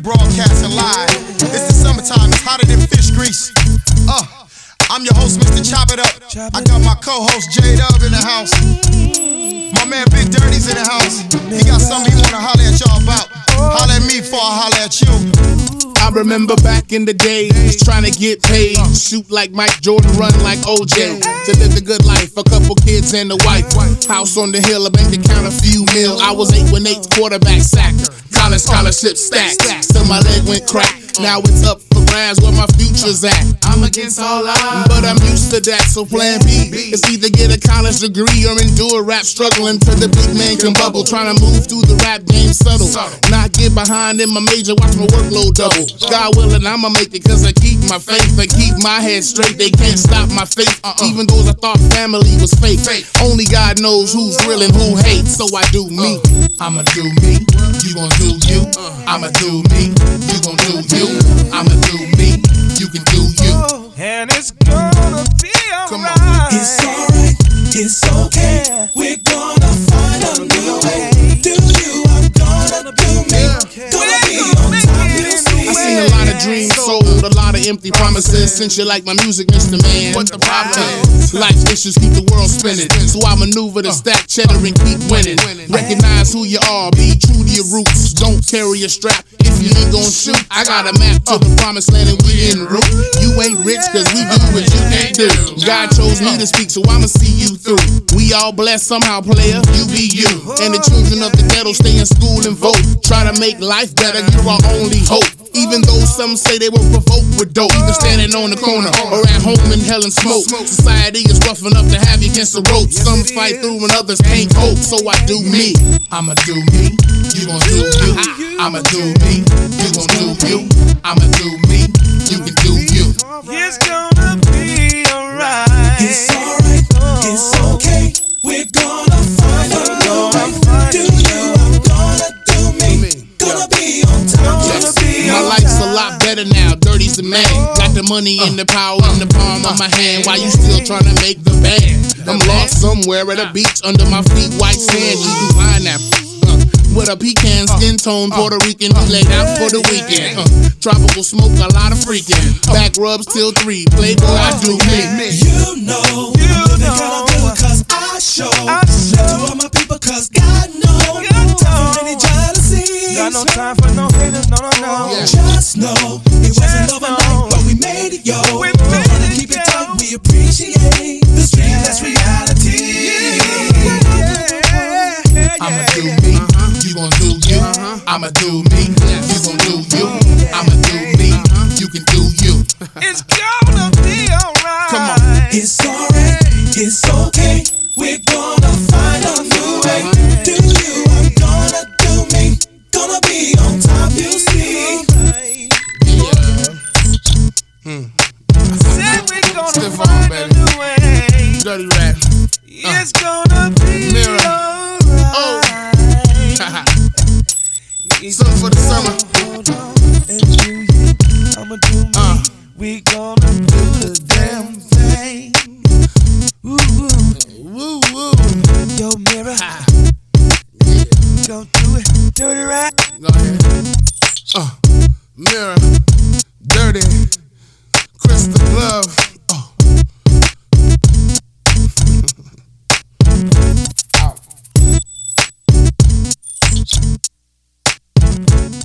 broadcasting live. It's the summertime, it's hotter than fish grease. I'm your host, Mr. Chop It Up. I got my co-host, J-Dub, in the house. My man, Big Dirty's in the house. He got something he wanna holler at y'all about. Holler at me before I holler at you. I remember back in the days, trying to get paid, shoot like Mike Jordan, run like OJ, to live the good life, a couple kids and a wife, house on the hill, a bank account, a few mil. I was 8 when 8 quarterback sacked, college scholarship stacked, till my leg went crack. Now it's up for grabs where my future's at. I'm against all odds, but I'm used to that, so plan B is either get a college degree or endure rap, struggling till the big man can bubble, trying to move through the rap game subtle, not get behind in my major, watch my workload double. God willing, I'ma make it cause I keep my faith, I keep my head straight, they can't stop my faith, even those I thought family was fake. Only God knows who's real and who hates, so I do me. I'ma do me, you gon' do you. I'ma do me, you gon' do you. I'ma do me, you can do you. And it's gonna be alright. It's alright, it's okay. We're gonna find a new way. Do you, I'm gonna do me. Gonna be on top, you'll see. I seen a lot of dreams sold, a lot of empty promises. Since you like my music, Mr. Man, what the problem is? Life's issues keep the world spinning, so I maneuver to stack cheddar and keep winning. Recognize who you are, be true to your roots. Don't carry a strap if you ain't gon' shoot. I got a map to the promised land and we en route. You ain't rich cause we do what you can't do. God chose me to speak, so I'ma see you through. We all blessed somehow, player, you be you. And the children of the ghetto stay in school and vote. Try to make life better, you're our only hope. Even though some say they were provoked with dope, either standing on the corner or at home inhaling smoke. Society is rough enough to have you against the ropes. Some fight through and others can't cope, so I do me. I'ma do me, you gon' do you. I'ma do me, you gon' do you. I'ma do me, you can do you. It's gonna be alright. It's alright, it's okay. We're gonna find a new way. Do you, I'm gonna do me. Gonna be on top. My life's a lot better now, Dirty's the man. Got the money and the power in the palm of my hand. While you still trying to make the band? I'm lost somewhere at a beach, under my feet white sand, eating pineapple. With a pecan skin tone, Puerto Rican, laid out for the weekend. Tropical smoke, a lot of freaking. Back rubs till 3, playboy, I do me. You know, living kinda good cause I show. To all my people cause God knows. No time for any jealousy. Got no time for no haters, no. Just know, it wasn't overnight, but we made it, yo. We're gonna keep it tight, we appreciate the stream, that's reality. I'ma do me, you gon' do you. I'ma do me, you gon' do you. I'ma do me, you can do you. It's gonna be alright. Come on. It's alright, it's okay. We're gonna find a new way. Do you, I'm gonna do me. Gonna be on top, you'll see. Said we're gonna Stiff on, find a baby. new way. Dirty rap. It's gonna be Mirror. alright. Something for the summer. And do you, I'ma do me. We gonna do the damn thing. Woo woo, Woo woo. yo mirror, go do it, dirty rap. Go ahead. Mirror. Dirty. Crystal Love. Out.